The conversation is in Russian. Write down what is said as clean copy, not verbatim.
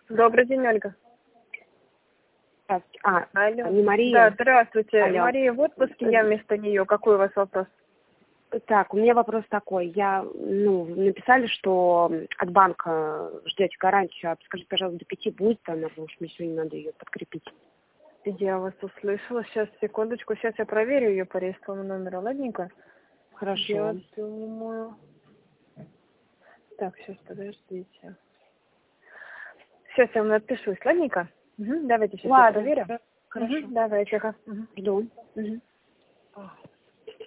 Добрый день, Ольга. Алло. Не Мария? Да, здравствуйте. Алло. Мария в отпуске, я вместо нее. Какой у вас вопрос? Так, у меня вопрос такой. Написали, что от банка ждете гарантию. Скажите, пожалуйста, до 5 будет она, потому что мне сегодня надо ее подкрепить. Я вас услышала. Сейчас, секундочку. Сейчас я проверю ее по реестровому номеру. Ладненько? Хорошо. Я думаю... Так, сейчас, подождите. Сейчас я вам напишусь. Ладненько? Угу. Давайте сейчас я проверю. Хорошо. Давайте. Жду. Угу.